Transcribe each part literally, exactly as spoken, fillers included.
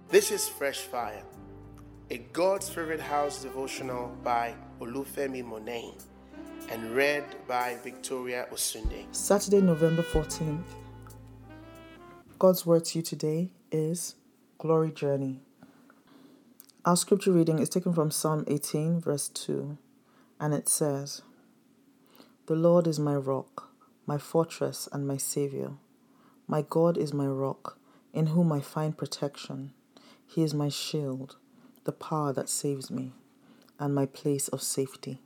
This is Fresh Fire, a God's Favorite House devotional by Olufemi Monain and read by Victoria Osunde. Saturday, November fourteenth. God's word to you today is Glory Journey. Our scripture reading is taken from Psalm eighteen, verse two, and it says, "The Lord is my rock, my fortress, and my Savior. My God is my rock, in whom I find protection. He is my shield, the power that saves me, and my place of safety."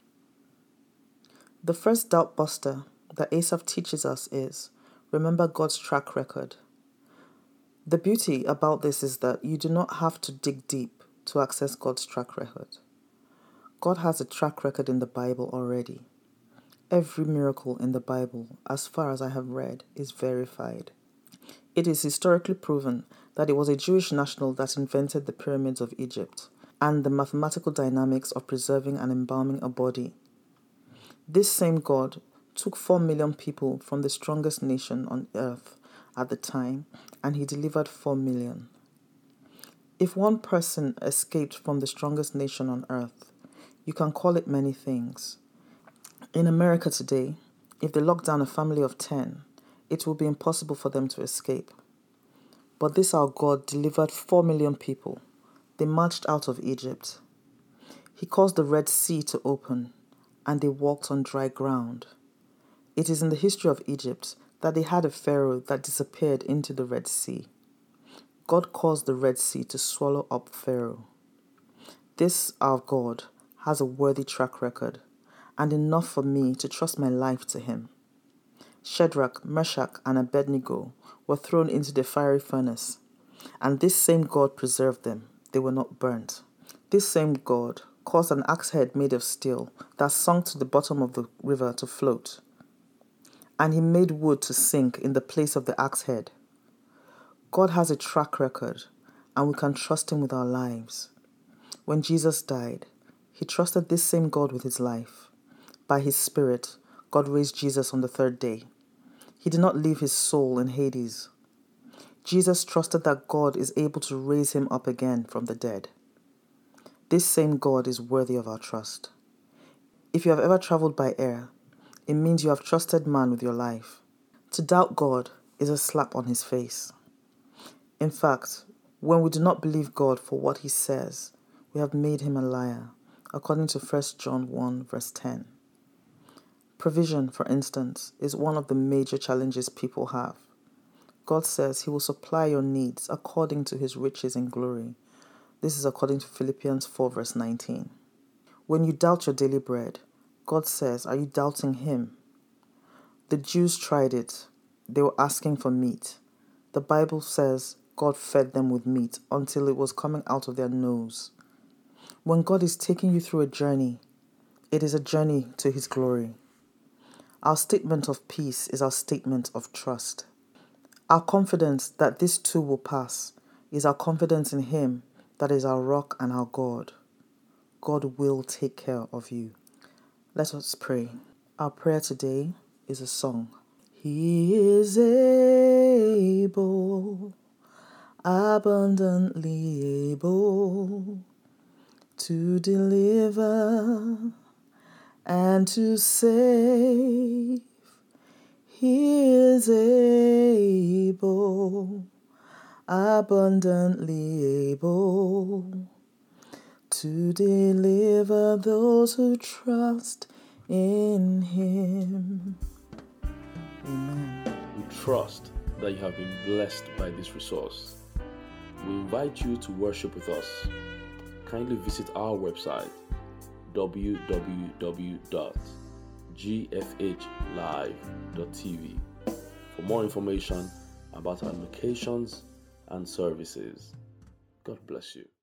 The first doubt buster that Asaph teaches us is, remember God's track record. The beauty about this is that you do not have to dig deep to access God's track record. God has a track record in the Bible already. Every miracle in the Bible, as far as I have read, is verified. It is historically proven that it was a Jewish national that invented the pyramids of Egypt and the mathematical dynamics of preserving and embalming a body. This same God took four million people from the strongest nation on earth at the time, and he delivered four million. If one person escaped from the strongest nation on earth, you can call it many things. In America today, if they lock down a family of ten, it will be impossible for them to escape. But this our God delivered four million people. They marched out of Egypt. He caused the Red Sea to open, and they walked on dry ground. It is in the history of Egypt that they had a pharaoh that disappeared into the Red Sea. God caused the Red Sea to swallow up Pharaoh. This our God has a worthy track record, and enough for me to trust my life to him. Shadrach, Meshach, and Abednego were thrown into the fiery furnace, and this same God preserved them. They were not burnt. This same God caused an axe head made of steel that sunk to the bottom of the river to float, and he made wood to sink in the place of the axe head. God has a track record, and we can trust him with our lives. When Jesus died, he trusted this same God with his life. By his Spirit, God raised Jesus on the third day. He did not leave his soul in Hades. Jesus trusted that God is able to raise him up again from the dead. This same God is worthy of our trust. If you have ever traveled by air, it means you have trusted man with your life. To doubt God is a slap on his face. In fact, when we do not believe God for what he says, we have made him a liar, according to First John one, verse ten. Provision, for instance, is one of the major challenges people have. God says he will supply your needs according to his riches in glory. This is according to Philippians four, verse nineteen. When you doubt your daily bread, God says, are you doubting him? The Jews tried it. They were asking for meat. The Bible says God fed them with meat until it was coming out of their nose. When God is taking you through a journey, it is a journey to his glory. Our statement of peace is our statement of trust. Our confidence that this too will pass is our confidence in him that is our rock and our God. God will take care of you. Let us pray. Our prayer today is a song. He is able, abundantly able, to deliver and to save. He is able, abundantly able, to deliver those who trust in him. Amen. We trust that you have been blessed by this resource. We invite you to worship with us. Kindly visit our website, w w w dot g f h live dot t v, for more information about our locations and services. God bless you.